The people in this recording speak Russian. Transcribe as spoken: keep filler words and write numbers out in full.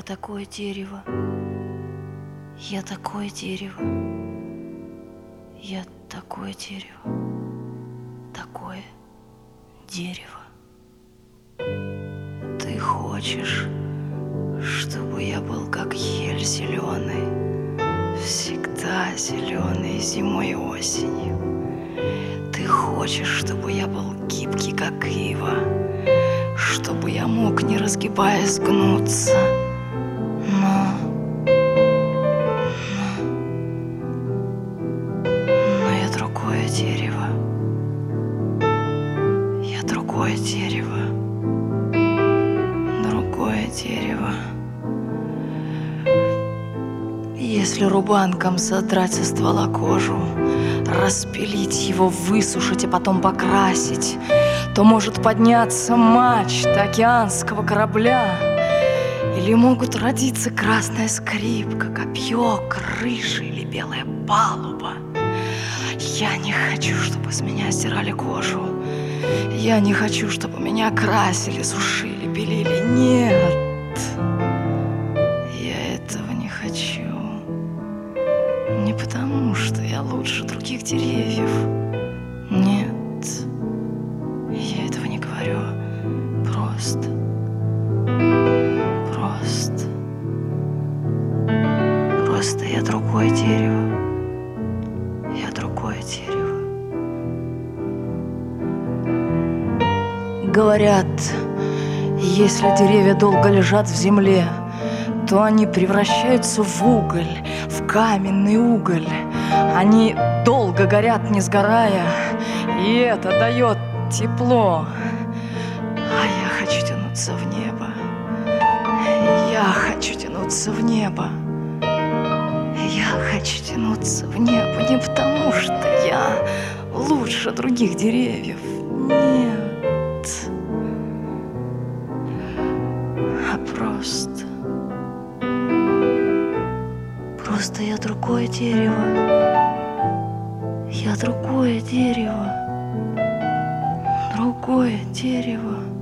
такое дерево, я такое дерево, я такое дерево, такое дерево. Ты хочешь, чтобы я был как ель зеленый, всегда зеленый зимой и осенью. Ты хочешь, чтобы я был гибкий, как ива, чтобы я мог, не разгибаясь, гнуться. Но, но, но я другое дерево. Я другое дерево. Другое дерево. Если рубанком содрать со ствола кожу, распилить его, высушить и потом покрасить, то может подняться мачта океанского корабля. Или могут родиться красная скрипка, копье, крыша или белая палуба. Я не хочу, чтобы с меня стирали кожу. Я не хочу, чтобы меня красили, сушили, белили. Нет, я этого не хочу. Не потому, что я лучше других деревьев. Нет, я этого не говорю. Просто, просто, просто я другое дерево. Я другое дерево. Говорят, если деревья долго лежат в земле, то они превращаются в уголь, в каменный уголь. Они долго горят, не сгорая, и это дает тепло. А я хочу тянуться в небо. Я хочу тянуться в небо. Я хочу тянуться в небо не потому, что я лучше других деревьев. Нет. А просто... Просто я другое дерево. Я другое дерево. Другое дерево.